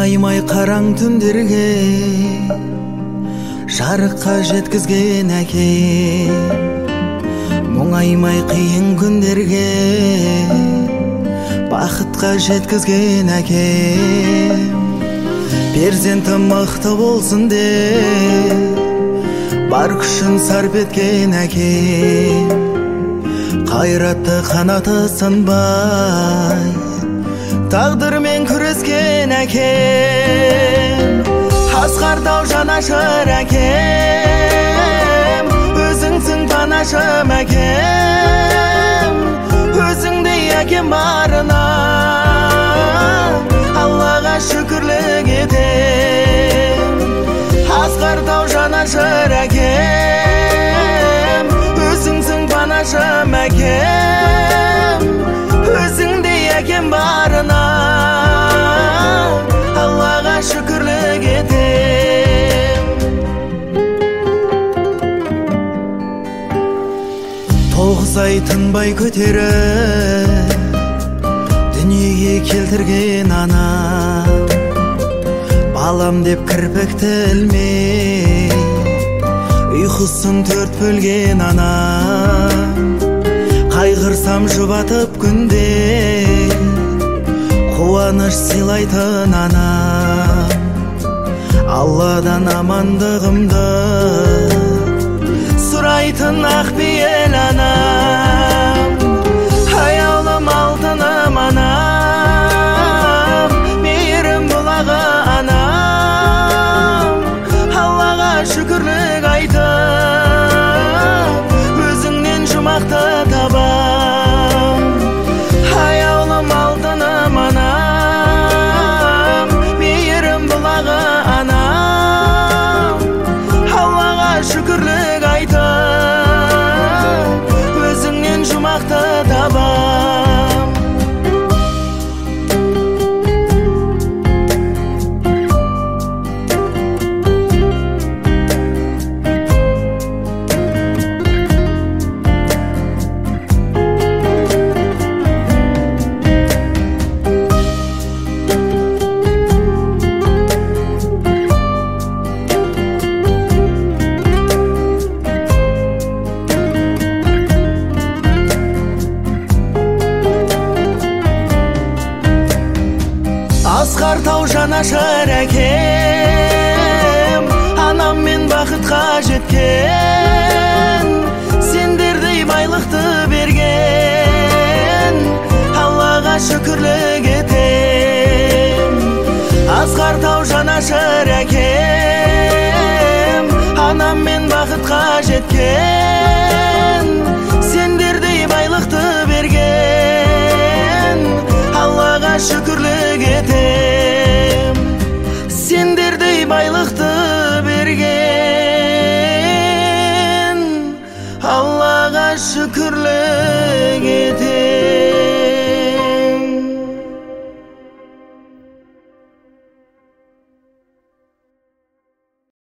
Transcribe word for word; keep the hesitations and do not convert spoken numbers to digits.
Мұңаймай қараң түндерге жарыққа жеткізген әке, мұңаймай қиын күндерге бақытқа жеткізген әке. Перзентім мықты болсын деп бар күшін сарп еткен әке, қайратты қанаты сынбай тағдырмен күрескен әкем. Асқар тау жанашыр әкем, өзіңсің панашым әкем. Өзіңдей әкем барына Аллаға шүкірлік етем. Асқар тау жанашыр әкем, өзіңсің панашым әкем. Өзіңдей әкем барына Аллаға шүкірлік етем. Тоғыз ай тынбай көтеріп дүниеге келтірген ана, балам деп кірпікті ілмей ұйқысын төрт бөлген ана. Қайғырсам жұбатып күнде қуаныш сыйлайтын ана. Алладан амандығымды сұрайтын ақпейіл анам. Аяулым алтыным анам, мейірім бұлағы анам. Аллаға шүкірлік айтып өзіңнен жұмақты табам. Аяулым алтыным анам, мейірім бұлағы анам. Аллаға шүкірлік айтып өзіңнен жұмақты табам. Асқар тау жанашыр әкем, анаммен бақытқа жеткен. Сендердей байлықты берген Аллаға шүкірлік етем. Асқар тау жанашыр әкем, анаммен бақытқа жеткен. Сендердей байлықты берген Аллаға шүкірлік етем. Сендердей байлықты берген Аллаға шүкір